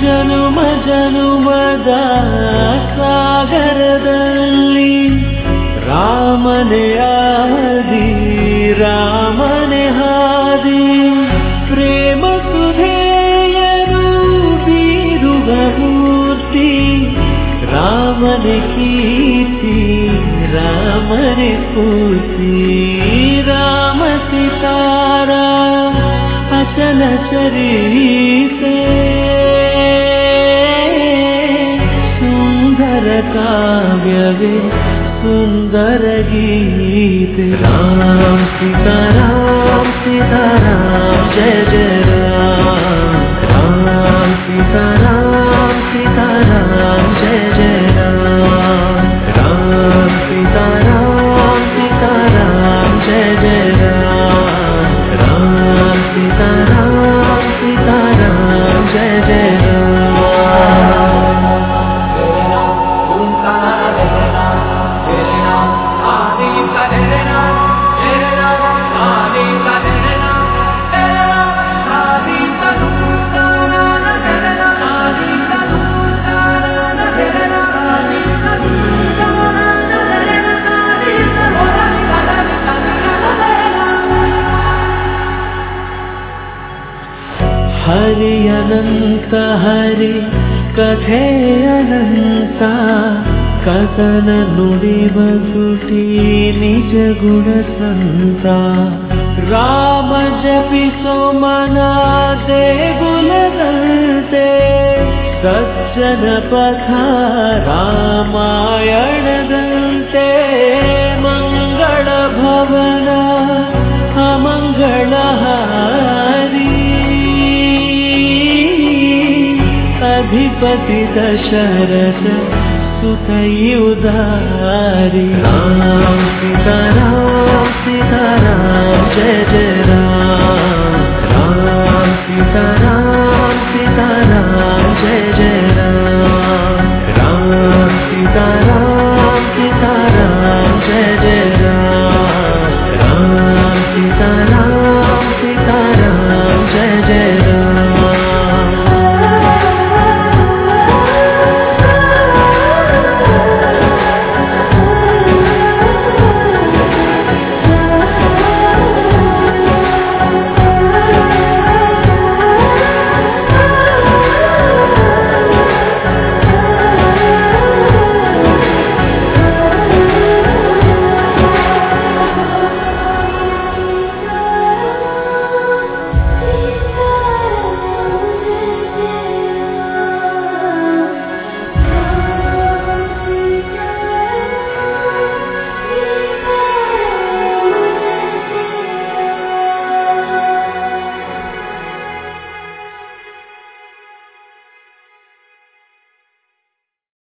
ಜನುಮ ಜನುಮದ ಸಾಗರದಲ್ಲಿ ರಾಮನೆ ಆದಿ ರಾಮನೆ ಹಾದಿ ಪ್ರೇಮ ಸುಧೆಯರು ಬೀರುವ ಮೂರ್ತಿ ರಾಮನೆ ಕೀರ್ತಿ ರಾಮನೆ ಸ್ಫೂರ್ತಿ ರಾಮ ಸಿತಾರ ಅಚಲ ಚರಿತೆ ಸುಂದರ ಕಾವ್ಯವೇ सुंदर गीत राम सीताराम सीताराम जय जय राम राम सीताराम सीताराम जय जय राम राम सीताराम सीताराम जय जय राम राम सीताराम सीताराम जय जय हरि अनंत हरि कथे अनंत कथन नुडिव तुटी निज गुण संत राम जपिसो मना देगुलदंते सज्जन पथ रामायणदंते मंगल भवन अमंगल हारी अधिपति दशरथ सुतई उदारी राम सीताराम सीताराम जय जय राम।